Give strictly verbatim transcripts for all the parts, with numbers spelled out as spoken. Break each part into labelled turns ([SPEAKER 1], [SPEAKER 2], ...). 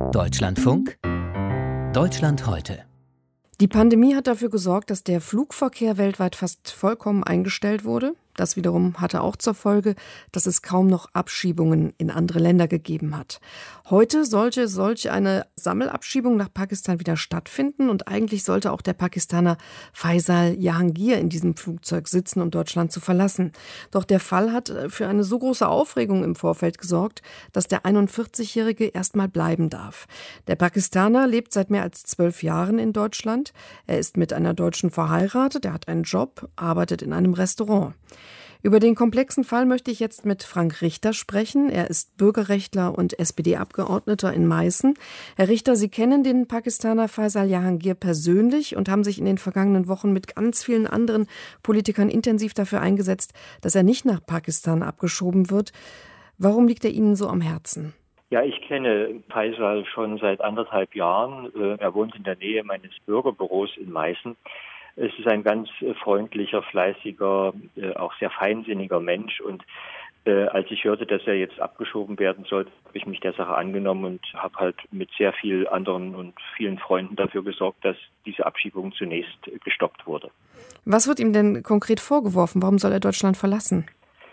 [SPEAKER 1] Deutschlandfunk Deutschland heute.
[SPEAKER 2] Die Pandemie hat dafür gesorgt, dass der Flugverkehr weltweit fast vollkommen eingestellt wurde. Das wiederum hatte auch zur Folge, dass es kaum noch Abschiebungen in andere Länder gegeben hat. Heute sollte solch eine Sammelabschiebung nach Pakistan wieder stattfinden und eigentlich sollte auch der Pakistaner Faisal Jahangir in diesem Flugzeug sitzen, um Deutschland zu verlassen. Doch der Fall hat für eine so große Aufregung im Vorfeld gesorgt, dass der einundvierzigjährige erstmal bleiben darf. Der Pakistaner lebt seit mehr als zwölf Jahren in Deutschland. Er ist mit einer Deutschen verheiratet, er hat einen Job, arbeitet in einem Restaurant. Über den komplexen Fall möchte ich jetzt mit Frank Richter sprechen. Er ist Bürgerrechtler und S P D-Abgeordneter in Meißen. Herr Richter, Sie kennen den Pakistaner Faisal Jahangir persönlich und haben sich in den vergangenen Wochen mit ganz vielen anderen Politikern intensiv dafür eingesetzt, dass er nicht nach Pakistan abgeschoben wird. Warum liegt er Ihnen so am Herzen?
[SPEAKER 3] Ja, ich kenne Faisal schon seit anderthalb Jahren. Er wohnt in der Nähe meines Bürgerbüros in Meißen. Es ist ein ganz freundlicher, fleißiger, auch sehr feinsinniger Mensch. Und äh, als ich hörte, dass er jetzt abgeschoben werden sollte, habe ich mich der Sache angenommen und habe halt mit sehr vielen anderen und vielen Freunden dafür gesorgt, dass diese Abschiebung zunächst gestoppt wurde.
[SPEAKER 2] Was wird ihm denn konkret vorgeworfen? Warum soll er Deutschland verlassen?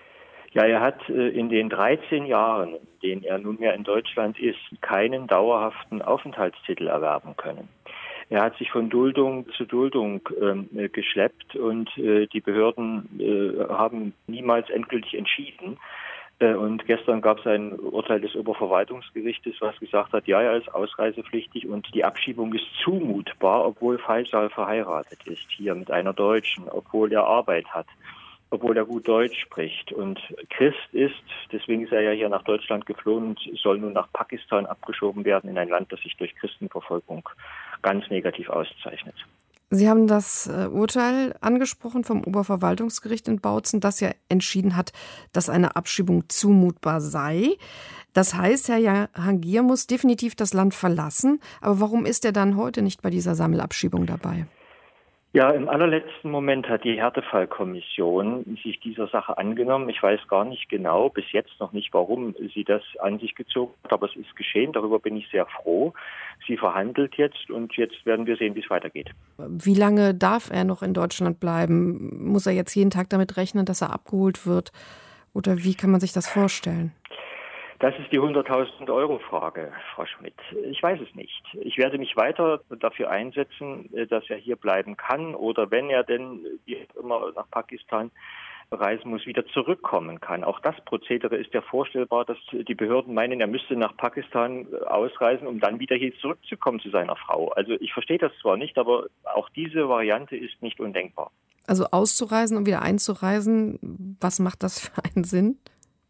[SPEAKER 3] Ja, er hat äh, in den dreizehn Jahren, in denen er nunmehr in Deutschland ist, keinen dauerhaften Aufenthaltstitel erwerben können. Er hat sich von Duldung zu Duldung äh, geschleppt und äh, die Behörden äh, haben niemals endgültig entschieden. Äh, und gestern gab es ein Urteil des Oberverwaltungsgerichtes, was gesagt hat, ja, er ist ausreisepflichtig und die Abschiebung ist zumutbar, obwohl Faisal verheiratet ist, hier mit einer Deutschen, obwohl er Arbeit hat, obwohl er gut Deutsch spricht und Christ ist. Deswegen ist er ja hier nach Deutschland geflohen und soll nun nach Pakistan abgeschoben werden, in ein Land, das sich durch Christenverfolgung ganz negativ auszeichnet.
[SPEAKER 2] Sie haben das äh, Urteil angesprochen vom Oberverwaltungsgericht in Bautzen, das ja entschieden hat, dass eine Abschiebung zumutbar sei. Das heißt, Herr Jahangir muss definitiv das Land verlassen. Aber warum ist er dann heute nicht bei dieser Sammelabschiebung dabei?
[SPEAKER 3] Ja, im allerletzten Moment hat die Härtefallkommission sich dieser Sache angenommen. Ich weiß gar nicht genau, bis jetzt noch nicht, warum sie das an sich gezogen hat, aber es ist geschehen. Darüber bin ich sehr froh. Sie verhandelt jetzt und jetzt werden wir sehen, wie es weitergeht.
[SPEAKER 2] Wie lange darf er noch in Deutschland bleiben? Muss er jetzt jeden Tag damit rechnen, dass er abgeholt wird? Oder wie kann man sich das vorstellen?
[SPEAKER 3] Das ist die hunderttausend-Euro-Frage, Frau Schmidt. Ich weiß es nicht. Ich werde mich weiter dafür einsetzen, dass er hier bleiben kann oder wenn er denn wie immer nach Pakistan reisen muss, wieder zurückkommen kann. Auch das Prozedere ist ja vorstellbar, dass die Behörden meinen, er müsste nach Pakistan ausreisen, um dann wieder hier zurückzukommen zu seiner Frau. Also ich verstehe das zwar nicht, aber auch diese Variante ist nicht undenkbar.
[SPEAKER 2] Also auszureisen und wieder einzureisen, was macht das für einen Sinn?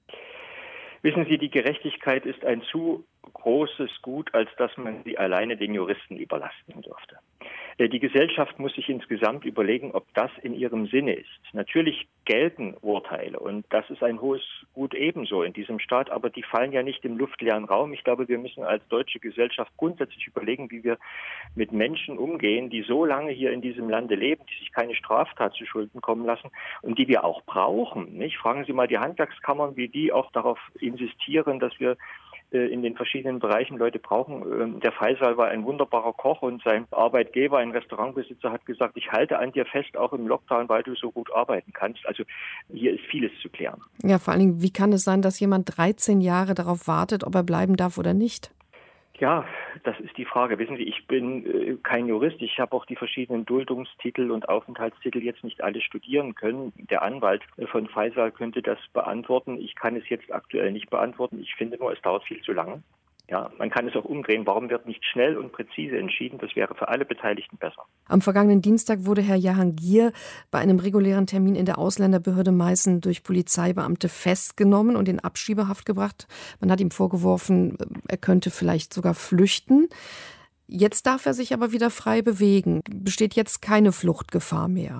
[SPEAKER 3] Wissen Sie, die Gerechtigkeit ist ein zu großes Gut, als dass man sie alleine den Juristen überlasten dürfte. Die Gesellschaft muss sich insgesamt überlegen, ob das in ihrem Sinne ist. Natürlich gelten Urteile und das ist ein hohes Gut ebenso in diesem Staat, aber die fallen ja nicht im luftleeren Raum. Ich glaube, wir müssen als deutsche Gesellschaft grundsätzlich überlegen, wie wir mit Menschen umgehen, die so lange hier in diesem Lande leben, die sich keine Straftat zu Schulden kommen lassen und die wir auch brauchen. Nicht? Fragen Sie mal die Handwerkskammern, wie die auch darauf insistieren, dass wir in den verschiedenen Bereichen Leute brauchen. Der Faisal war ein wunderbarer Koch und sein Arbeitgeber, ein Restaurantbesitzer, hat gesagt, ich halte an dir fest, auch im Lockdown, weil du so gut arbeiten kannst. Also hier ist vieles zu klären.
[SPEAKER 2] Ja, vor allen Dingen, wie kann es sein, dass jemand dreizehn Jahre darauf wartet, ob er bleiben darf oder nicht?
[SPEAKER 3] Ja, das ist die Frage. Wissen Sie, ich bin äh, kein Jurist. Ich habe auch die verschiedenen Duldungstitel und Aufenthaltstitel jetzt nicht alle studieren können. Der Anwalt von Faisal könnte das beantworten. Ich kann es jetzt aktuell nicht beantworten. Ich finde nur, es dauert viel zu lange. Ja, man kann es auch umdrehen. Warum wird nicht schnell und präzise entschieden? Das wäre für alle Beteiligten besser.
[SPEAKER 2] Am vergangenen Dienstag wurde Herr Jahangir bei einem regulären Termin in der Ausländerbehörde Meißen durch Polizeibeamte festgenommen und in Abschiebehaft gebracht. Man hat ihm vorgeworfen, er könnte vielleicht sogar flüchten. Jetzt darf er sich aber wieder frei bewegen. Besteht jetzt keine Fluchtgefahr mehr?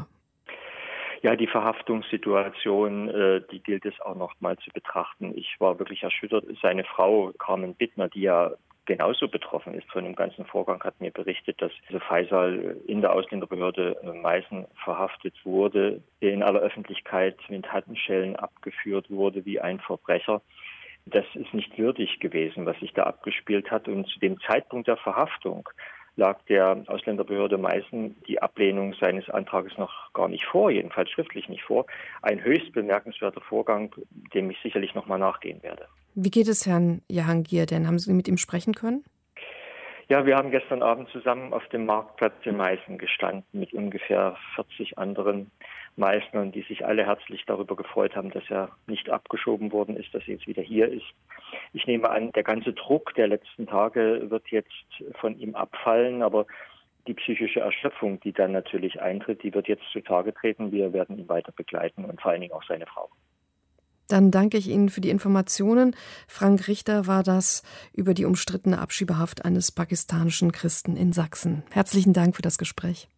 [SPEAKER 3] Ja, die Verhaftungssituation, äh, die gilt es auch noch mal zu betrachten. Ich war wirklich erschüttert. Seine Frau Carmen Bittner, die ja genauso betroffen ist von dem ganzen Vorgang, hat mir berichtet, dass Faisal in der Ausländerbehörde Meißen verhaftet wurde, in aller Öffentlichkeit mit Handschellen abgeführt wurde wie ein Verbrecher. Das ist nicht würdig gewesen, was sich da abgespielt hat. Und zu dem Zeitpunkt der Verhaftung lag der Ausländerbehörde Meißen die Ablehnung seines Antrages noch gar nicht vor, jedenfalls schriftlich nicht vor. Ein höchst bemerkenswerter Vorgang, dem ich sicherlich noch mal nachgehen werde.
[SPEAKER 2] Wie geht es Herrn Jahangir denn? Haben Sie mit ihm sprechen können?
[SPEAKER 3] Ja, wir haben gestern Abend zusammen auf dem Marktplatz in Meißen gestanden mit ungefähr vierzig anderen Meißnern, die sich alle herzlich darüber gefreut haben, dass er nicht abgeschoben worden ist, dass er jetzt wieder hier ist. Ich nehme an, der ganze Druck der letzten Tage wird jetzt von ihm abfallen, aber die psychische Erschöpfung, die dann natürlich eintritt, die wird jetzt zutage treten. Wir werden ihn weiter begleiten und vor allen Dingen auch seine Frau.
[SPEAKER 2] Dann danke ich Ihnen für die Informationen. Frank Richter war das über die umstrittene Abschiebehaft eines pakistanischen Christen in Sachsen. Herzlichen Dank für das Gespräch.